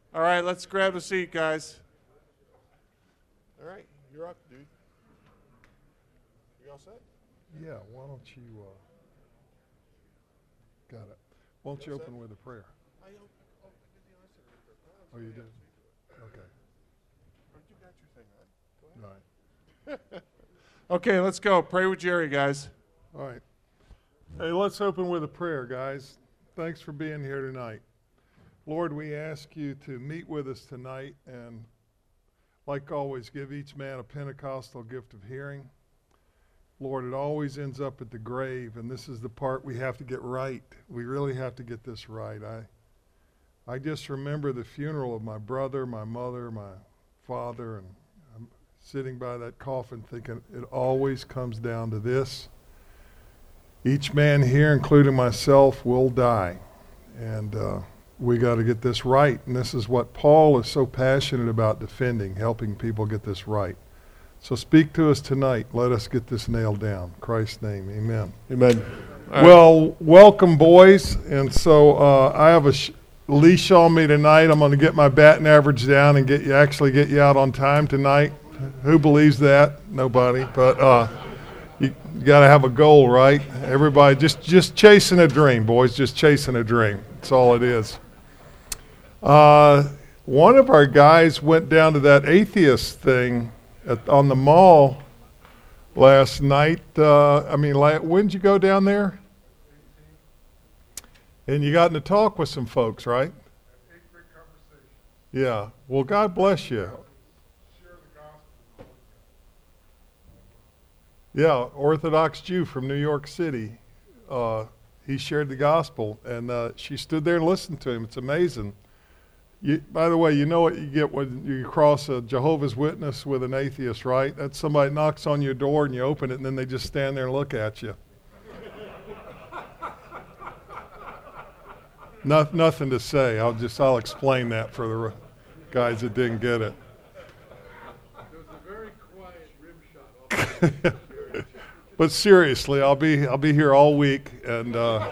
All right, let's grab a seat, guys. All right, you're up, dude. You all set? Yeah, why don't you, got it. Why don't you All set? open with a prayer? I did the honest prayer. Oh, you did? Okay, You got your thing, right? Go ahead. all right. Okay, let's go. Pray with Jerry, guys. All right. Hey, let's open with a prayer, guys. Thanks for being here tonight. Lord, we ask you to meet with us tonight and, like always, give each man a Pentecostal gift of hearing. Lord, it always ends up at the grave, and this is the part we have to get right. We really have to get this right. I just remember the funeral of my brother, my mother, my father, and I'm sitting by that coffin thinking it always comes down to this. Each man here, including myself, will die. And we got to get this right. And this is what Paul is so passionate about defending, helping people get this right. So speak to us tonight. Let us get this nailed down. In Christ's name, amen. Amen. Well, welcome, boys. And so I have a leash on me tonight. I'm going to get my batting average down and get you out on time tonight. Who believes that? Nobody. But you got to have a goal, right? Everybody just chasing a dream, boys. Just chasing a dream. That's all it is. One of our guys went down to that atheist thing on the mall last night. When did you go down there? And you got in to talk with some folks, right? Yeah. Well, God bless you. Yeah, Orthodox Jew from New York City. He shared the gospel, and she stood there and listened to him. It's amazing. By the way, you know what you get when you cross a Jehovah's Witness with an atheist, right? That's somebody knocks on your door and you open it, and then they just stand there and look at you. Nothing to say. I'll explain that for the guys that didn't get it. There was a very quiet rim shot. But seriously, I'll be here all week, and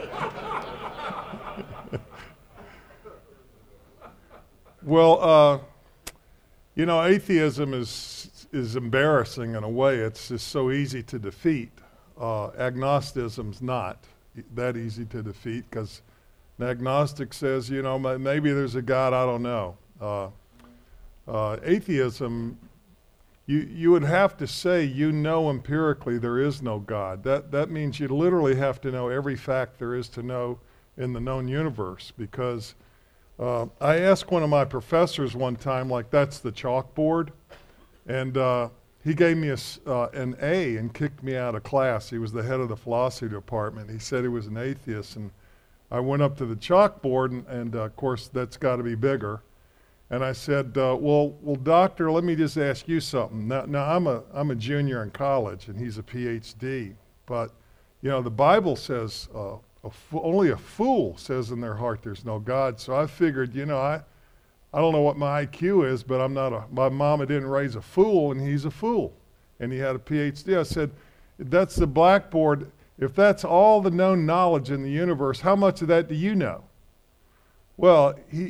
atheism is embarrassing in a way. It's just so easy to defeat. Agnosticism's not that easy to defeat because an agnostic says, maybe there's a God, I don't know. Atheism, you would have to say empirically there is no God. That means you literally have to know every fact there is to know in the known universe because I asked one of my professors one time, that's the chalkboard, and he gave me an A and kicked me out of class. He was the head of the philosophy department. He said he was an atheist, and I went up to the chalkboard, and of course that's got to be bigger. And I said, well, doctor, let me just ask you something. Now I'm a junior in college, and he's a PhD, but the Bible says only a fool says in their heart there's no God. So I figured, I don't know what my IQ is, but my mama didn't raise a fool, and he's a fool. And he had a PhD. I said, that's the blackboard. If that's all the known knowledge in the universe, how much of that do you know? Well,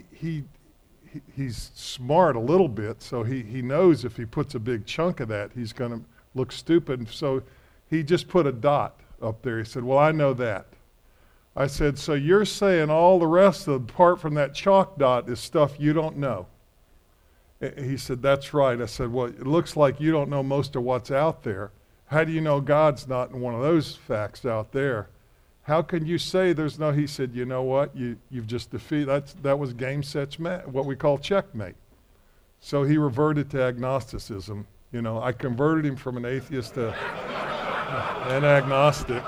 he's smart a little bit, so he knows if he puts a big chunk of that, he's going to look stupid. So he just put a dot up there. He said, well, I know that. I said, so you're saying all the rest apart from that chalk dot is stuff you don't know? He said, that's right. I said, well, it looks like you don't know most of what's out there. How do you know God's not in one of those facts out there? How can you say there's no? He said, you know what? You've just defeated. That was game, set, match, what we call checkmate. So he reverted to agnosticism. I converted him from an atheist to an agnostic.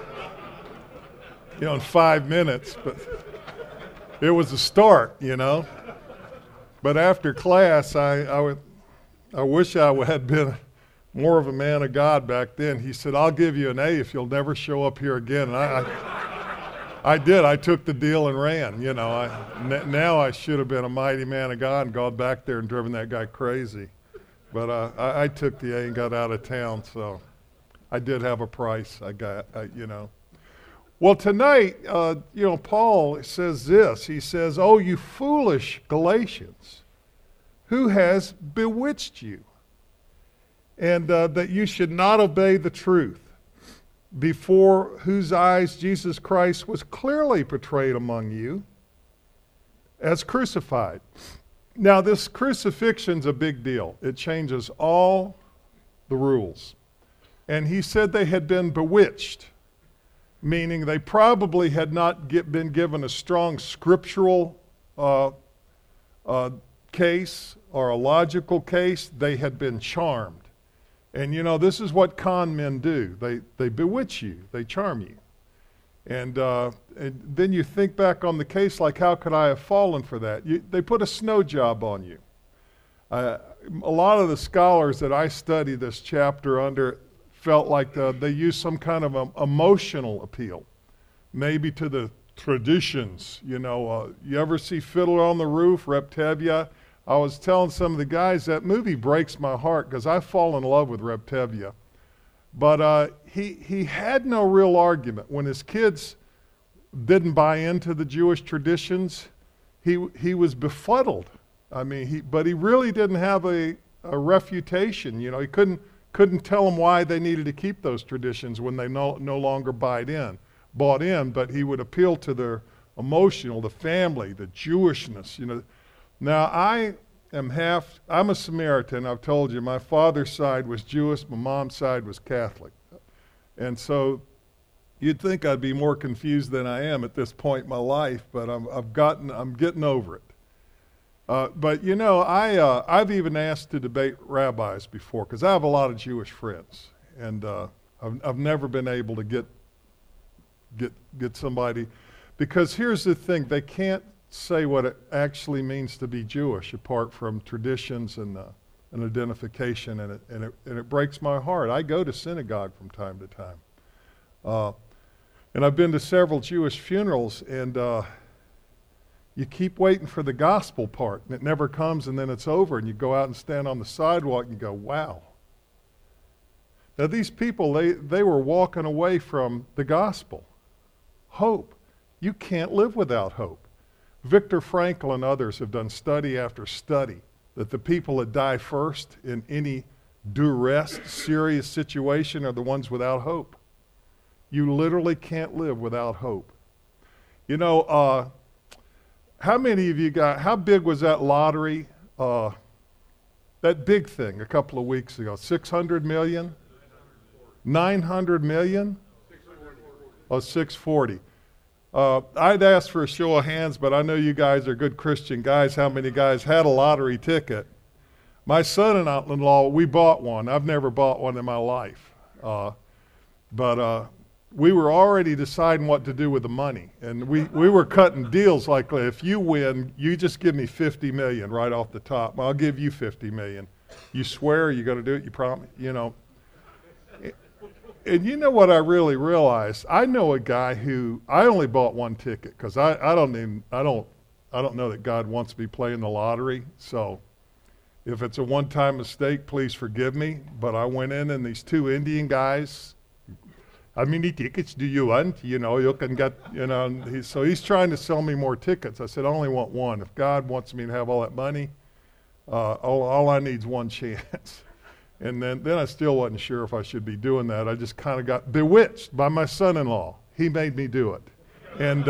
In 5 minutes, but it was a start, But after class, I wish I had been more of a man of God back then. He said, I'll give you an A if you'll never show up here again. And I did. I took the deal and ran. Now I should have been a mighty man of God and gone back there and driven that guy crazy. But I took the A and got out of town, so I did have a price. Well, tonight, Paul says this. He says, "Oh, you foolish Galatians, who has bewitched you? And that you should not obey the truth, before whose eyes Jesus Christ was clearly portrayed among you as crucified." Now, this crucifixion's a big deal. It changes all the rules. And he said they had been bewitched, meaning they probably had not been given a strong scriptural case or a logical case. They had been charmed. And this is what con men do. They bewitch you. They charm you. And then you think back on the case, like, how could I have fallen for that? They put a snow job on you. A lot of the scholars that I study this chapter under felt like they used some kind of emotional appeal, maybe to the traditions. You ever see Fiddler on the Roof, Reb Tevye? I was telling some of the guys that movie breaks my heart because I fall in love with Reb Tevye. But he had no real argument. When his kids didn't buy into the Jewish traditions, he was befuddled. I mean, but he really didn't have a refutation. He couldn't tell them why they needed to keep those traditions when they no longer bought in. But he would appeal to their emotional, the family, the Jewishness. Now, I'm a Samaritan. I've told you, my father's side was Jewish, my mom's side was Catholic. And so you'd think I'd be more confused than I am at this point in my life, but I'm getting over it. But I've even asked to debate rabbis before, because I have a lot of Jewish friends, and I've never been able to get somebody, because here's the thing: they can't say what it actually means to be Jewish apart from traditions and identification, and it breaks my heart. I go to synagogue from time to time, and I've been to several Jewish funerals, and you keep waiting for the gospel part, and it never comes, and then it's over, and you go out and stand on the sidewalk and you go, wow. Now these people, they were walking away from the gospel. Hope. You can't live without hope. Viktor Frankl and others have done study after study that the people that die first in any duress, serious situation are the ones without hope. You literally can't live without hope. How many of you how big was that lottery, that big thing a couple of weeks ago? 600 million? 900 million? 640. I'd ask for a show of hands, but I know you guys are good Christian guys. How many guys had a lottery ticket? My son-in-law, we bought one. I've never bought one in my life. But we were already deciding what to do with the money. And we were cutting deals like, if you win, you just give me 50 million right off the top. I'll give you 50 million. You swear you're going to do it? You promise? And you know what I really realized? I know a guy who, I only bought one ticket because I don't know that God wants me playing the lottery. So if it's a one-time mistake, please forgive me. But I went in, and these two Indian guys, how many tickets do you want? You can get, so he's trying to sell me more tickets. I said, I only want one. If God wants me to have all that money, all I need is one chance. And then I still wasn't sure if I should be doing that. I just kind of got bewitched by my son-in-law. He made me do it. And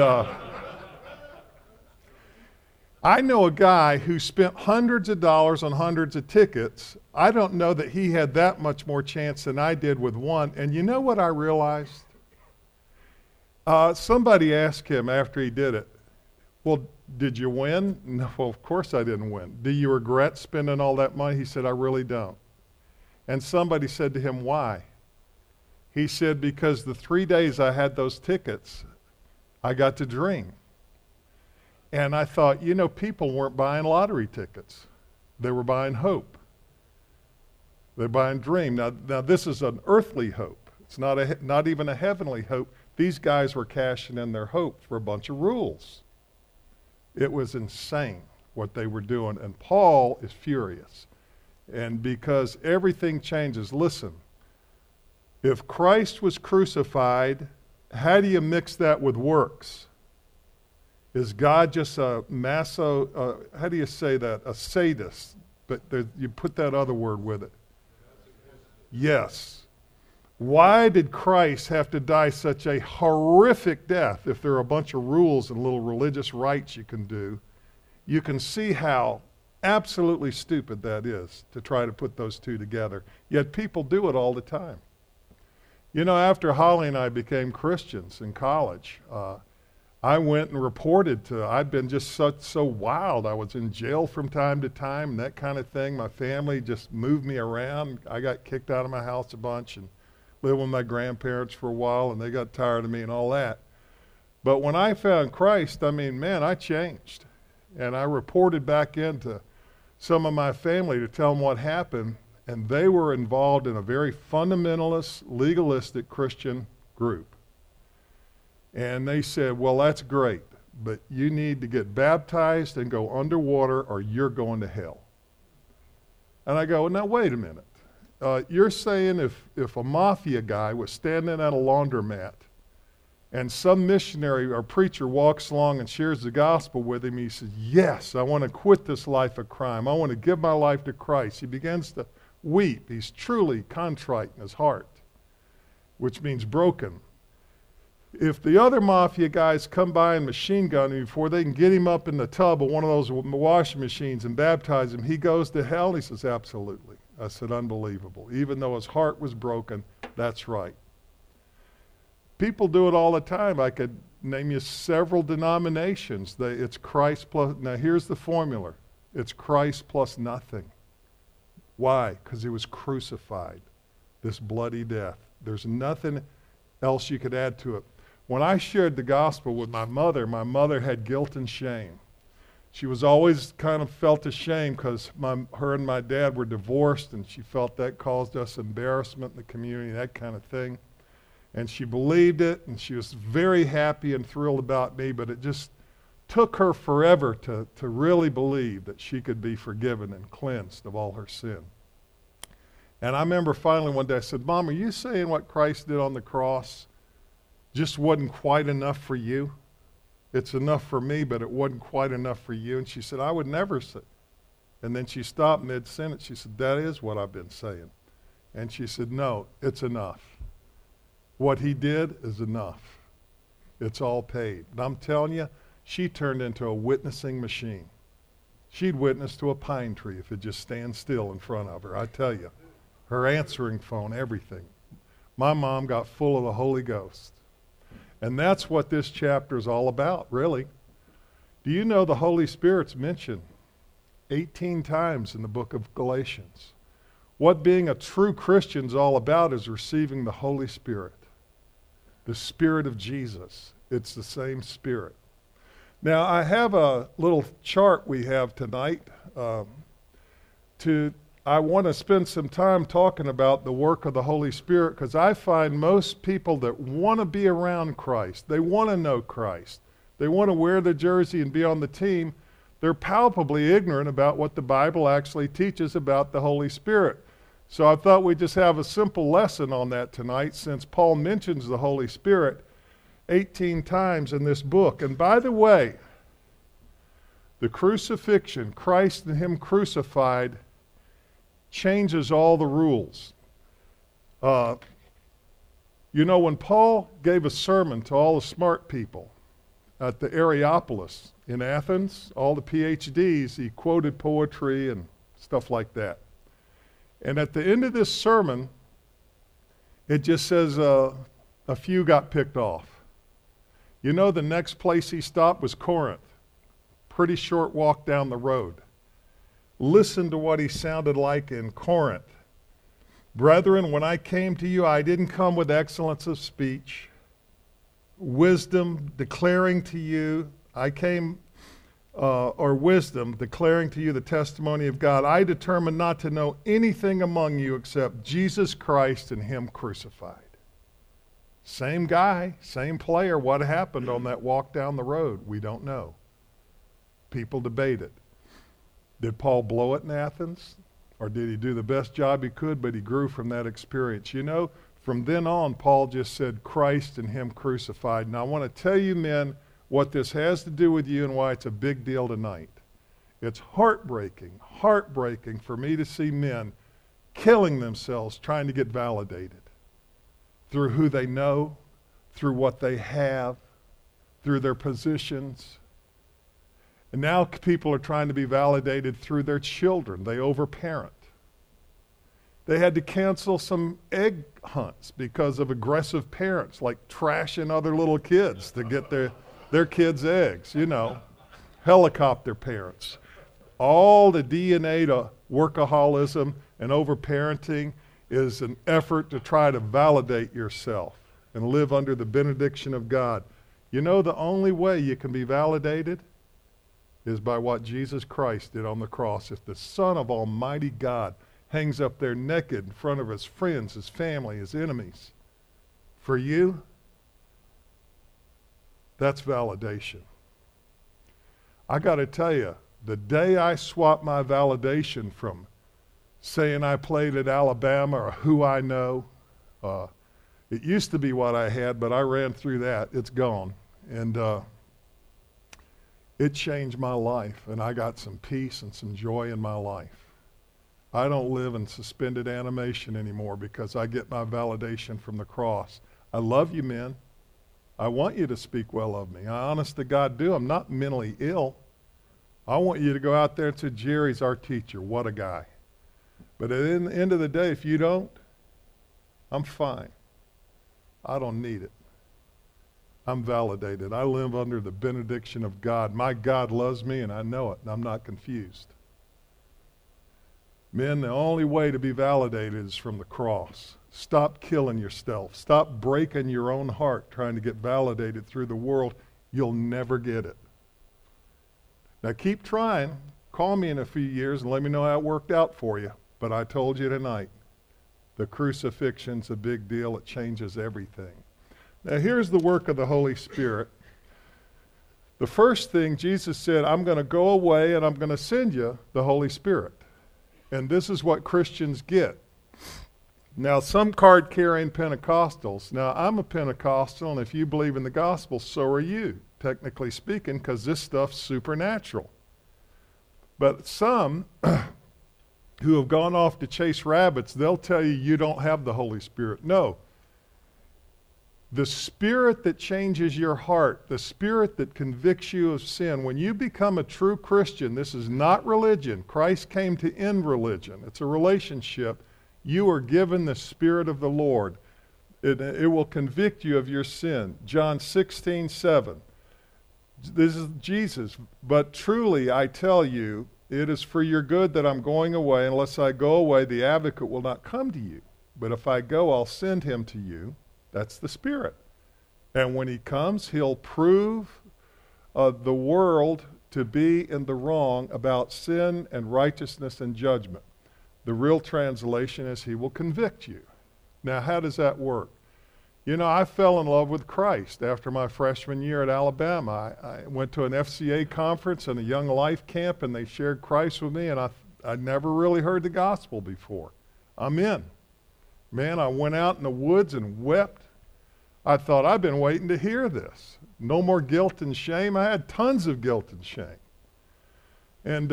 I know a guy who spent hundreds of dollars on hundreds of tickets. I don't know that he had that much more chance than I did with one. And you know what I realized? Somebody asked him after he did it, well, did you win? No, well, of course I didn't win. Do you regret spending all that money? He said, I really don't. And somebody said to him, why? He said, because the 3 days I had those tickets, I got to dream. And I thought, people weren't buying lottery tickets. They were buying hope. They're buying dream. Now this is an earthly hope. It's not even a heavenly hope. These guys were cashing in their hope for a bunch of rules. It was insane what they were doing. And Paul is furious. And because everything changes, listen, if Christ was crucified how do you mix that with works? Is God just a how do you say that? A sadist, but you put that other word with it. Yes. Why did Christ have to die such a horrific death? If there are a bunch of rules and little religious rites you can do, you can see how absolutely stupid that is to try to put those two together. Yet people do it all the time. You know, after Holly and I became Christians in college, I went and reported I'd been just so wild. I was in jail from time to time and that kind of thing. My family just moved me around. I got kicked out of my house a bunch and lived with my grandparents for a while, and they got tired of me and all that. But when I found Christ, I mean, man, I changed. And I reported back into some of my family to tell them what happened, and they were involved in a very fundamentalist, legalistic Christian group. And they said, well, that's great, but you need to get baptized and go underwater or you're going to hell. And I go, now wait a minute. You're saying if a mafia guy was standing at a laundromat and some missionary or preacher walks along and shares the gospel with him, he says, yes, I want to quit this life of crime. I want to give my life to Christ. He begins to weep. He's truly contrite in his heart, which means broken. If the other mafia guys come by and machine gun him before they can get him up in the tub of one of those washing machines and baptize him, he goes to hell? He says, absolutely. I said, unbelievable. Even though his heart was broken, that's right. People do it all the time. I could name you several denominations. It's Christ plus, now here's the formula. It's Christ plus nothing. Why? Because he was crucified, this bloody death. There's nothing else you could add to it. When I shared the gospel with my mother had guilt and shame. She was always kind of felt ashamed because her and my dad were divorced, and she felt that caused us embarrassment in the community, that kind of thing. And she believed it, and she was very happy and thrilled about me, but it just took her forever to really believe that she could be forgiven and cleansed of all her sin. And I remember finally one day I said, Mom, are you saying what Christ did on the cross just wasn't quite enough for you? It's enough for me, but it wasn't quite enough for you. And she said, I would never say. And then she stopped mid-sentence. She said, that is what I've been saying. And she said, no, it's enough. What he did is enough. It's all paid. And I'm telling you, she turned into a witnessing machine. She'd witness to a pine tree if it just stands still in front of her. I tell you, her answering phone, everything. My mom got full of the Holy Ghost. And that's what this chapter is all about, really. Do you know the Holy Spirit's mentioned 18 times in the book of Galatians? What being a true Christian is all about is receiving the Holy Spirit, the Spirit of Jesus. It's the same Spirit. Now, I have a little chart we have tonight. I want to spend some time talking about the work of the Holy Spirit, because I find most people that want to be around Christ, they want to know Christ, they want to wear the jersey and be on the team, they're palpably ignorant about what the Bible actually teaches about the Holy Spirit. So I thought we'd just have a simple lesson on that tonight, since Paul mentions the Holy Spirit 18 times in this book. And by the way, the crucifixion, Christ and him crucified, changes all the rules. You know, when Paul gave a sermon to all the smart people at the Areopagus in Athens, all the PhDs, he quoted poetry and stuff like that. And at the end of this sermon, it just says a few got picked off. You know, the next place he stopped was Corinth. Pretty short walk down the road. Listen to what he sounded like in Corinth. Brethren, when I came to you, I didn't come with excellence of speech, wisdom, declaring to you, wisdom, declaring to you the testimony of God. I determined not to know anything among you except Jesus Christ and him crucified. Same guy, same player. What happened on that walk down the road? We don't know. People debate it. Did Paul blow it in Athens? Or did he do the best job he could, but he grew from that experience? You know, From then on, Paul just said Christ and him crucified. And I want to tell you, men, what this has to do with you and why it's a big deal tonight. It's heartbreaking for me to see men killing themselves trying to get validated through who they know, through what they have, through their positions. And now people are trying to be validated through their children. They overparent. They had to cancel some egg hunts because of aggressive parents, like trashing other little kids to get their kids' eggs, helicopter parents. All the DNA to workaholism and overparenting is an effort to try to validate yourself and live under the benediction of God. You know, the only way you can be validated is by what Jesus Christ did on the cross. If the Son of Almighty God hangs up there naked in front of his friends, his family, his enemies, for you, that's validation. I got to tell you, the day I swapped my validation from saying I played at Alabama or who I know, it used to be what I had, but I ran through that. It's gone. And it changed my life, and I got some peace and some joy in my life. I don't live in suspended animation anymore because I get my validation from the cross. I love you, men. I want you to speak well of me. I honest to God do. I'm not mentally ill. I want you to go out there and say, Jerry's our teacher. What a guy. But at the end of the day, if you don't, I'm fine. I don't need it. I'm validated. I live under the benediction of God. My God loves me, and I know it, and I'm not confused. Men, the only way to be validated is from the cross. Stop killing yourself. Stop breaking your own heart trying to get validated through the world. You'll never get it. Now keep trying. Call me in a few years and let me know how it worked out for you. But I told you tonight, the crucifixion's a big deal. It changes everything. Now here's the work of the Holy Spirit. The first thing, Jesus said, I'm going to go away and I'm going to send you the Holy Spirit. And this is what Christians get. Now, some card-carrying Pentecostals, now I'm a Pentecostal, and if you believe in the gospel, so are you, technically speaking, because this stuff's supernatural. But some who have gone off to chase rabbits, they'll tell you you don't have the Holy Spirit. No. The Spirit that changes your heart, the Spirit that convicts you of sin, when you become a true Christian, this is not religion. Christ came to end religion. It's a relationship. You are given the Spirit of the Lord. It will convict you of your sin. John 16:7. This is Jesus. But truly I tell you, it is for your good that I'm going away. Unless I go away, the advocate will not come to you. But if I go, I'll send him to you. That's the Spirit. And when he comes, he'll prove the world to be in the wrong about sin and righteousness and judgment. The real translation is he will convict you. Now, how does that work? You know, I fell in love with Christ after my freshman year at Alabama. I went to an FCA conference and a Young Life camp, and they shared Christ with me, and I'd never really heard the gospel before. I'm in. Man, I went out in the woods and wept. I thought, I've been waiting to hear this. No more guilt and shame. I had tons of guilt and shame. And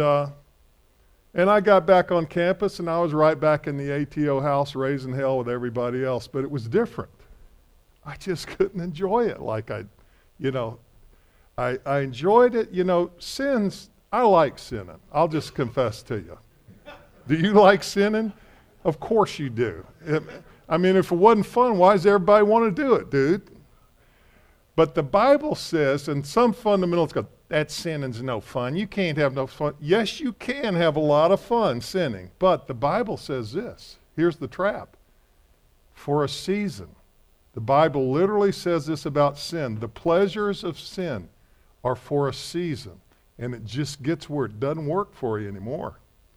I got back on campus, and I was right back in the ATO house raising hell with everybody else. But it was different. I just couldn't enjoy it like I enjoyed it. Sins, I like sinning. I'll just confess to you. Do you like sinning? Of course you do. If it wasn't fun, why does everybody want to do it, dude? But the Bible says, and some fundamentalists go, that sinning's no fun. You can't have no fun. Yes, you can have a lot of fun sinning. But the Bible says this. Here's the trap. For a season. The Bible literally says this about sin. The pleasures of sin are for a season. And it just gets where it doesn't work for you anymore.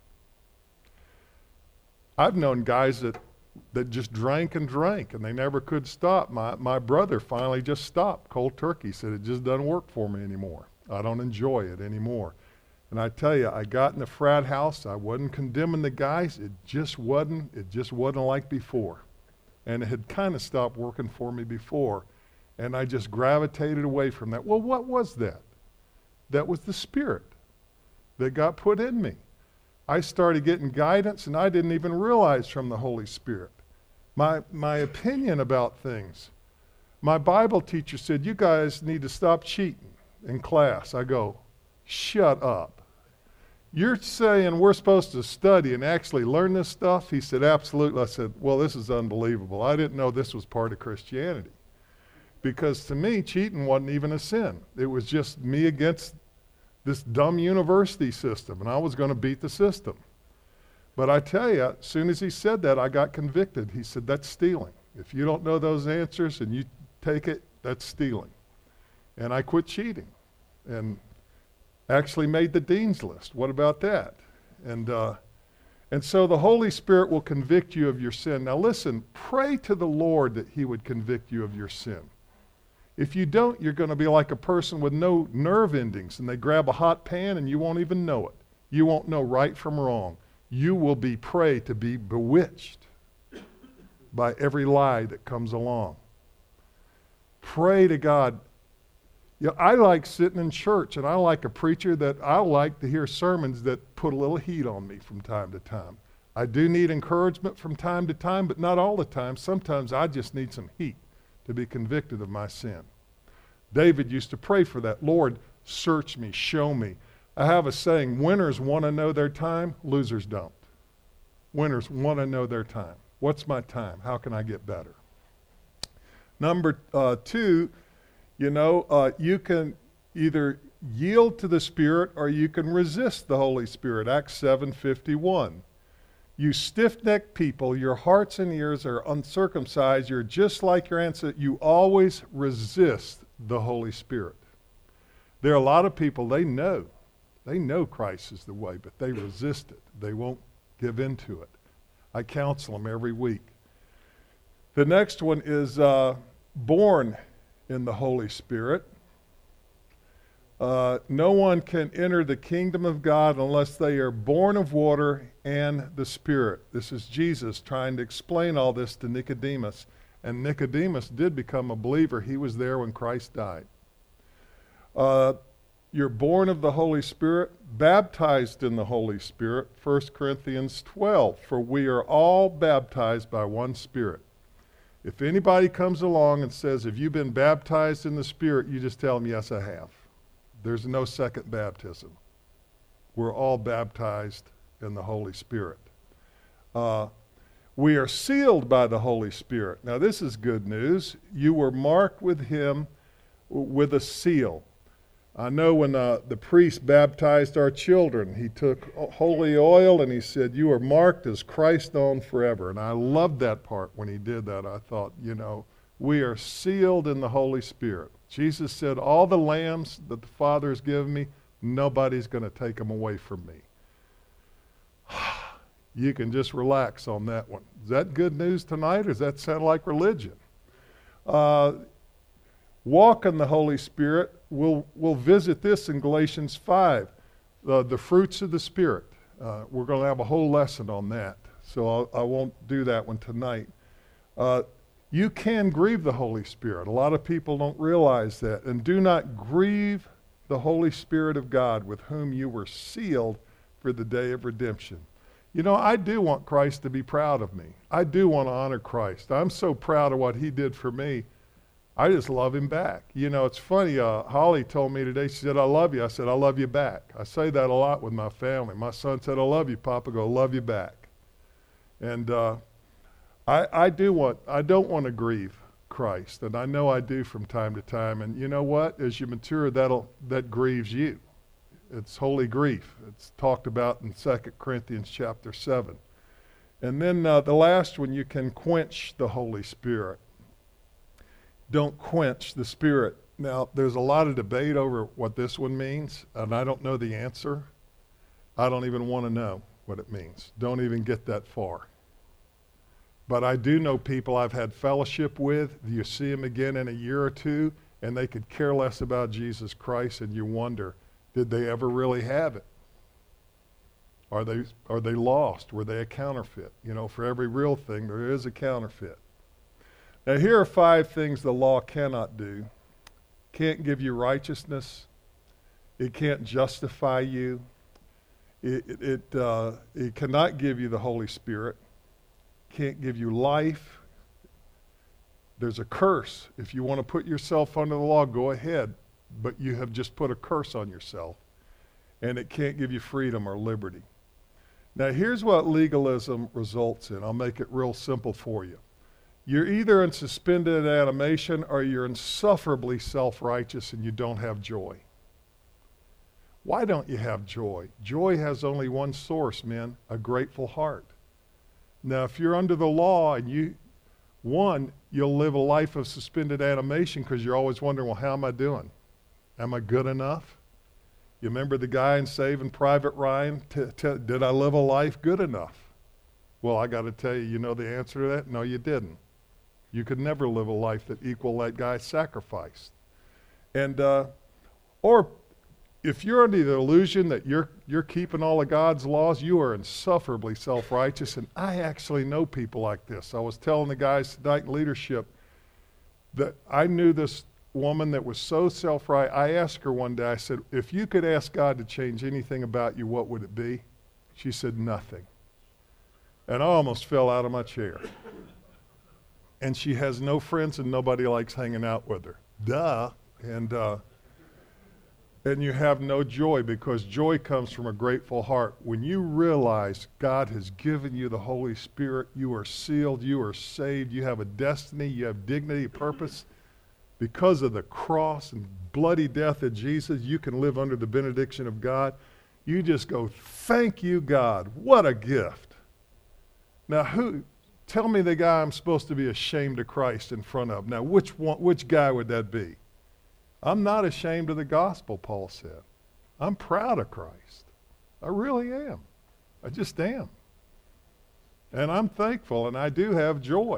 I've known guys that just drank and they never could stop. My brother finally just stopped cold turkey. Said it just doesn't work for me anymore. I don't enjoy it anymore. And I tell you, I got in the frat house. I wasn't condemning the guys. It just wasn't like before. And it had kind of stopped working for me before. And I just gravitated away from that. Well, what was that? That was the Spirit that got put in me. I started getting guidance, and I didn't even realize from the Holy Spirit. My opinion about things. My Bible teacher said, you guys need to stop cheating in class. I go, shut up. You're saying we're supposed to study and actually learn this stuff? He said, absolutely. I said, well, this is unbelievable. I didn't know this was part of Christianity. Because to me, cheating wasn't even a sin. It was just me against this dumb university system, and I was going to beat the system. But I tell you, as soon as he said that, I got convicted. He said, that's stealing. If you don't know those answers and you take it, that's stealing. And I quit cheating and actually made the dean's list. What about that? And so the Holy Spirit will convict you of your sin. Now listen, pray to the Lord that he would convict you of your sin. If you don't, you're going to be like a person with no nerve endings, and they grab a hot pan and you won't even know it. You won't know right from wrong. You will be prey to be bewitched by every lie that comes along. Pray to God. You know, I like sitting in church, and I like a preacher that I like to hear sermons that put a little heat on me from time to time. I do need encouragement from time to time, but not all the time. Sometimes I just need some heat to be convicted of my sin. David used to pray for that. Lord, search me, show me. I have a saying, winners want to know their time, losers don't. Winners want to know their time. What's my time? How can I get better? Number 2, you can either yield to the Spirit or you can resist the Holy Spirit. Acts 7:51. You stiff-necked people, your hearts and ears are uncircumcised. You're just like your ancestors. You always resist the Holy Spirit. There are a lot of people, they know Christ is the way, but they resist it. They won't give in to it. I counsel them every week. The next one is born in the Holy Spirit. No one can enter the kingdom of God unless they are born of water and the Spirit. This is Jesus trying to explain all this to Nicodemus. And Nicodemus did become a believer. He was there when Christ died. You're born of the Holy Spirit, baptized in the Holy Spirit. 1 Corinthians 12, for we are all baptized by one Spirit. If anybody comes along and says, have you been baptized in the Spirit? You just tell them, yes, I have. There's no second baptism. We're all baptized in the Holy Spirit. We are sealed by the Holy Spirit. Now this is good news. You were marked with him with a seal. I know when the priest baptized our children, he took holy oil and he said, you are marked as Christ on forever. And I loved that part when he did that. I thought, we are sealed in the Holy Spirit. Jesus said, all the lambs that the Father has given me, nobody's going to take them away from me. You can just relax on that one. Is that good news tonight, or does that sound like religion? Walk in the Holy Spirit. We'll visit this in Galatians 5, the fruits of the Spirit. We're going to have a whole lesson on that, so I won't do that one tonight. You can grieve the Holy Spirit. A lot of people don't realize that. And do not grieve the Holy Spirit of God, with whom you were sealed for the day of redemption. I do want Christ to be proud of me. I do want to honor Christ. I'm so proud of what he did for me. I just love him back. It's funny, Holly told me today, she said, I love you. I said, I love you back. I say that a lot with my family. My son said, I love you, Papa. I go, love you back. And I don't want to grieve Christ, and I know I do from time to time. And you know what? As you mature, that grieves you. It's holy grief. It's talked about in 2 Corinthians chapter 7. And then the last one, you can quench the Holy Spirit. Don't quench the Spirit. Now, there's a lot of debate over what this one means, and I don't know the answer. I don't even want to know what it means. Don't even get that far. But I do know people I've had fellowship with. You see them again in a year or two, and they could care less about Jesus Christ, and you wonder, did they ever really have it? Are they lost? Were they a counterfeit? For every real thing, there is a counterfeit. Now, here are 5 things the law cannot do. Can't give you righteousness. It can't justify you. It cannot give you the Holy Spirit. Can't give you life. There's a curse. If you want to put yourself under the law, go ahead. But you have just put a curse on yourself. And it can't give you freedom or liberty. Now, here's what legalism results in. I'll make it real simple for you. You're either in suspended animation or you're insufferably self-righteous and you don't have joy. Why don't you have joy? Joy has only one source, men, a grateful heart. Now, if you're under the law and you'll live a life of suspended animation because you're always wondering, well, how am I doing? Am I good enough? You remember the guy in Saving Private Ryan? Did I live a life good enough? Well, I got to tell you, you know the answer to that? No, you didn't. You could never live a life that equal that guy's sacrifice. And, or if you're under the illusion that you're keeping all of God's laws, you are insufferably self-righteous. And I actually know people like this. I was telling the guys tonight in leadership that I knew this woman that was so self-righteous. I asked her one day, I said, if you could ask God to change anything about you, what would it be? She said, nothing. And I almost fell out of my chair. And she has no friends and nobody likes hanging out with her. Duh. And you have no joy because joy comes from a grateful heart. When you realize God has given you the Holy Spirit, you are sealed, you are saved, you have a destiny, you have dignity, purpose. Because of the cross and bloody death of Jesus, you can live under the benediction of God. You just go, thank you, God. What a gift. Now, tell me the guy I'm supposed to be ashamed of Christ in front of. Now, which guy would that be? I'm not ashamed of the gospel, Paul said. I'm proud of Christ. I really am. I just am. And I'm thankful, and I do have joy.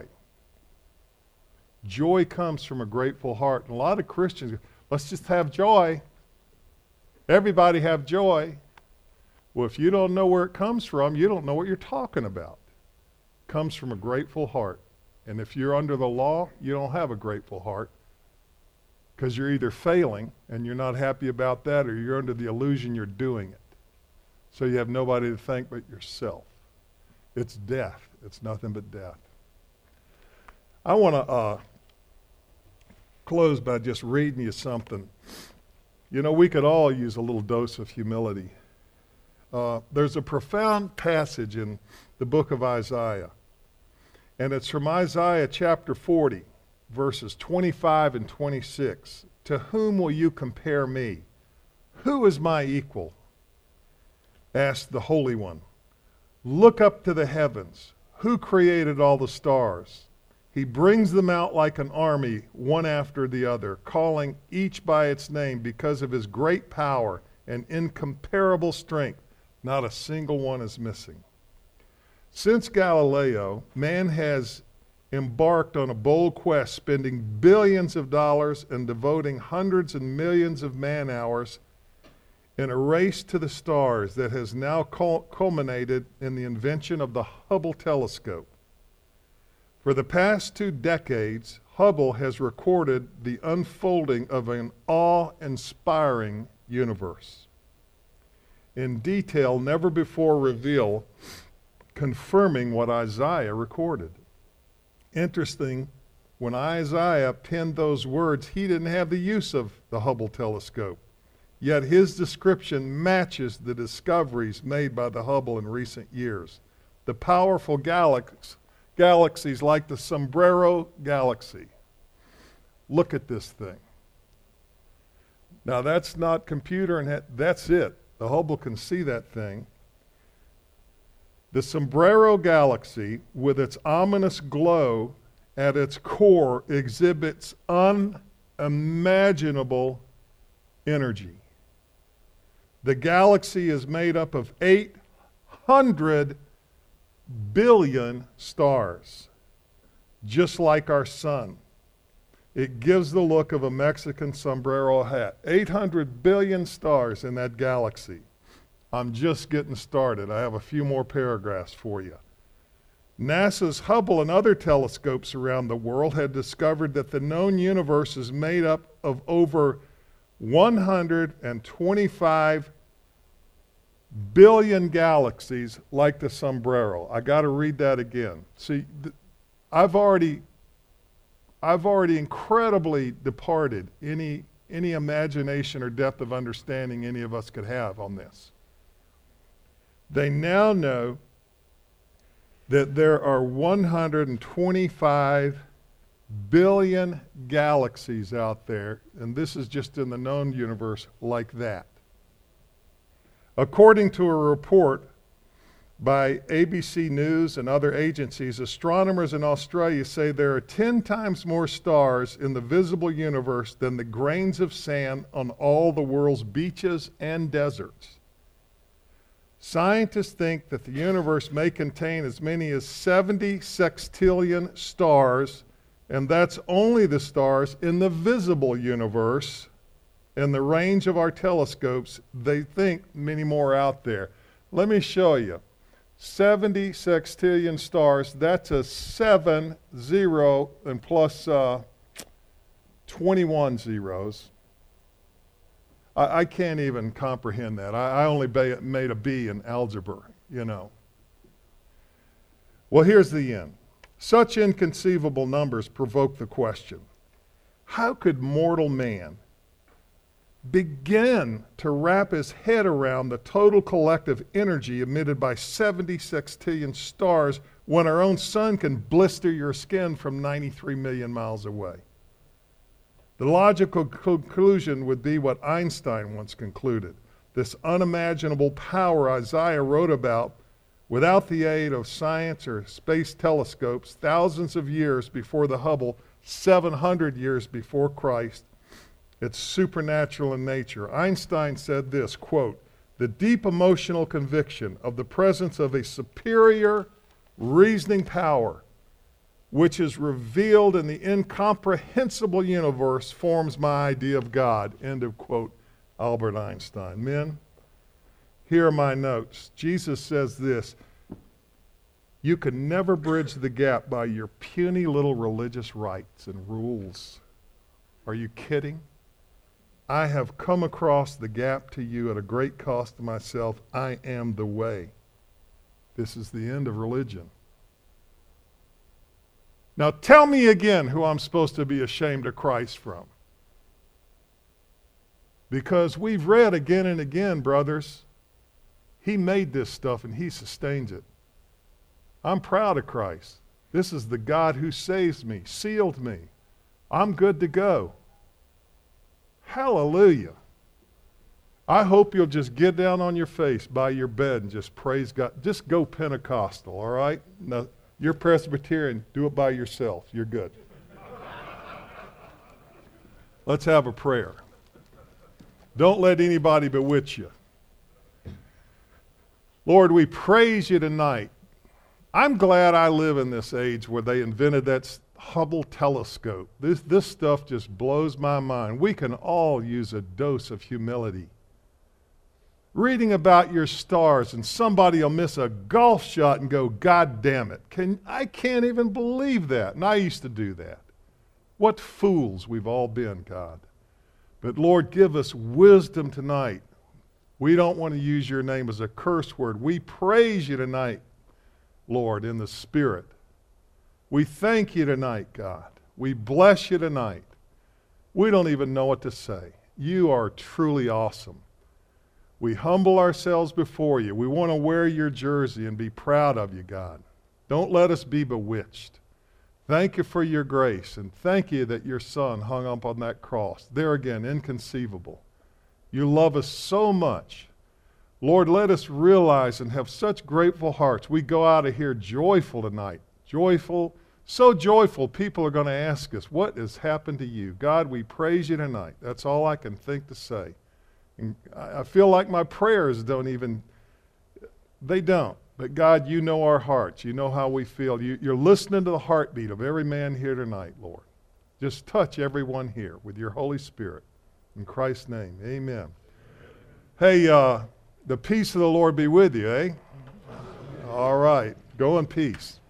Joy comes from a grateful heart. And a lot of Christians go, let's just have joy. Everybody have joy. Well, if you don't know where it comes from, you don't know what you're talking about. It comes from a grateful heart. And if you're under the law, you don't have a grateful heart because you're either failing and you're not happy about that or you're under the illusion you're doing it. So you have nobody to thank but yourself. It's death. It's nothing but death. I want to close by just reading you something. You know, we could all use a little dose of humility. There's a profound passage in the book of Isaiah, and it's from Isaiah chapter 40, verses 25 and 26. To whom will you compare me? Who is my equal? Asked the Holy One. Look up to the heavens. Who created all the stars? He brings them out like an army, one after the other, calling each by its name because of his great power and incomparable strength. Not a single one is missing. Since Galileo, man has embarked on a bold quest, spending billions of dollars and devoting hundreds and millions of man-hours in a race to the stars that has now culminated in the invention of the Hubble telescope. For the past 2 decades, Hubble has recorded the unfolding of an awe-inspiring universe in detail never before revealed, confirming what Isaiah recorded. Interesting, when Isaiah penned those words, he didn't have the use of the Hubble telescope. Yet his description matches the discoveries made by the Hubble in recent years. The powerful galaxies like the Sombrero Galaxy. Look at this thing. Now that's not computer, and that's it. The Hubble can see that thing. The Sombrero Galaxy, with its ominous glow at its core, exhibits unimaginable energy. The galaxy is made up of 800 billion stars, just like our sun. It gives the look of a Mexican sombrero hat. 800 billion stars in that galaxy. I'm just getting started. I have a few more paragraphs for you. NASA's Hubble and other telescopes around the world had discovered that the known universe is made up of over 125 billion galaxies like the sombrero. I got to read that again. See, I've already incredibly departed any imagination or depth of understanding any of us could have on this. They now know that there are 125 billion galaxies out there, and this is just in the known universe like that. According to a report by ABC News and other agencies, astronomers in Australia say there are 10 times more stars in the visible universe than the grains of sand on all the world's beaches and deserts. Scientists think that the universe may contain as many as 70 sextillion stars, and that's only the stars in the visible universe. In the range of our telescopes, they think many more out there. Let me show you. 70 sextillion stars, that's a 7 0 and plus 21 zeros. I can't even comprehend that. I only made a B in algebra, you know. Well, here's the end. Such inconceivable numbers provoke the question, how could mortal man begin to wrap his head around the total collective energy emitted by 70 sextillion stars when our own sun can blister your skin from 93 million miles away? The logical conclusion would be what Einstein once concluded. This unimaginable power Isaiah wrote about without the aid of science or space telescopes thousands of years before the Hubble, 700 years before Christ. It's supernatural in nature. Einstein said this, quote, "The deep emotional conviction of the presence of a superior reasoning power which is revealed in the incomprehensible universe forms my idea of God." End of quote, Albert Einstein. Men, here are my notes. Jesus says this, you can never bridge the gap by your puny little religious rites and rules. Are you kidding? I have come across the gap to you at a great cost to myself. I am the way. This is the end of religion. Now tell me again who I'm supposed to be ashamed of Christ from. Because we've read again and again, brothers, he made this stuff and he sustains it. I'm proud of Christ. This is the God who saves me, sealed me. I'm good to go. Hallelujah. I hope you'll just get down on your face by your bed and just praise God. Just go Pentecostal, all right? Now, you're Presbyterian, do it by yourself. You're good. Let's have a prayer. Don't let anybody bewitch you. Lord, we praise you tonight. I'm glad I live in this age where they invented that Hubble telescope. This stuff just blows my mind. We can all use a dose of humility. Reading about your stars and somebody will miss a golf shot and go, God damn it. I can't even believe that. And I used to do that. What fools we've all been, God. But Lord, give us wisdom tonight. We don't want to use your name as a curse word. We praise you tonight, Lord, in the Spirit. We thank you tonight, God. We bless you tonight. We don't even know what to say. You are truly awesome. We humble ourselves before you. We want to wear your jersey and be proud of you, God. Don't let us be bewitched. Thank you for your grace, and thank you that your Son hung up on that cross. There again, inconceivable. You love us so much. Lord, let us realize and have such grateful hearts. We go out of here joyful tonight. Joyful, so joyful, people are going to ask us, what has happened to you? God, we praise you tonight. That's all I can think to say. And I feel like my prayers they don't. But God, you know our hearts. You know how we feel. You're listening to the heartbeat of every man here tonight, Lord. Just touch everyone here with your Holy Spirit. In Christ's name, amen. Hey, the peace of the Lord be with you, eh? All right. Go in peace.